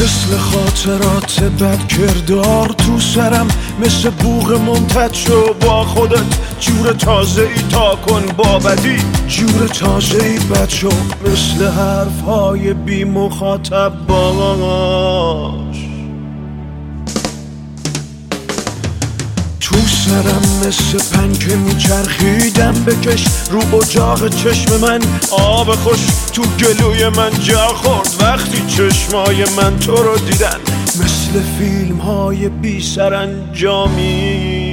مثل خاطرات بد کردار تو سرم، مثل بوق منتج شو با خودت جور تازه ای تا کن با بدی جور تازه ای بد شو، مثل حرفهای بی مخاطب باش تو سرم، مثل پنکه میچرخیدم بکش رو اجاق چشم من آب خوش تو گلوی من جا خورد وقتی چشمای من تو رو دیدن، مثل فیلم های بی سرانجامی.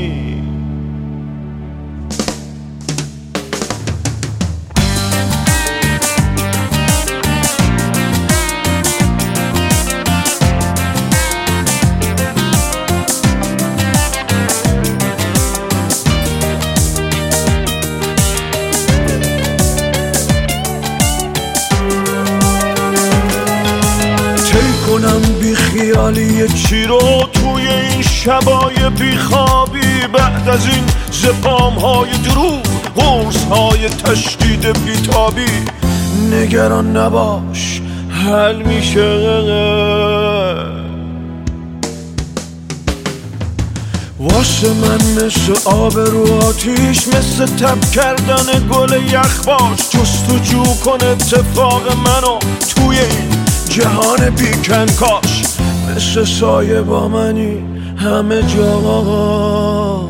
کنم بی خیالی چی رو توی این شبای بی خوابی، بعد از این زپام های دروغ قرص های تشدید بیتابی. نگران نباش حل میشه، واسه من مثل آب رو آتیش، مثل تب کردن گل یخباش جستجو کن اتفاق منو توی این جهان بیکن کاش، مثل سایه با منی همه جا.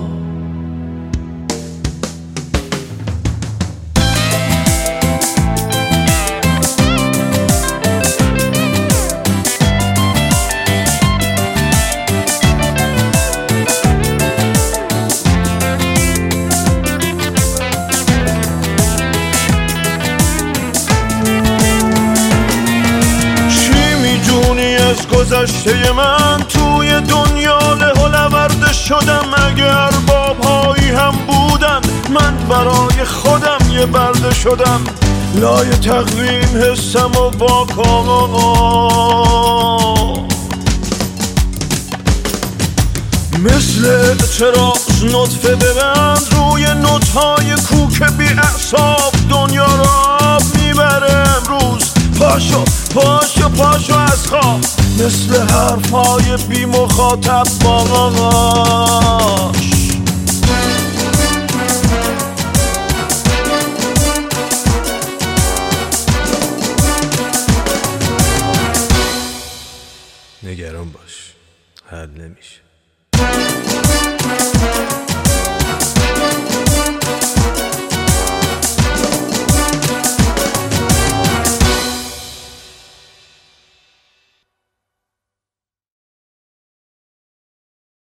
گذشته من توی دنیا لهولورده شدم، اگر بابهایی هم بودن من برای خودم یه برده شدم، لای تقویم حسم و واقعا مثل اعتراض نطفه ببند روی نوت‌های کوک بی اعصاب، دنیا رو آب میبره امروز، پاشو پاشو پاشو از خواب، مثل حرفای بی مخاطب باش. نگران باش حل نمیشه.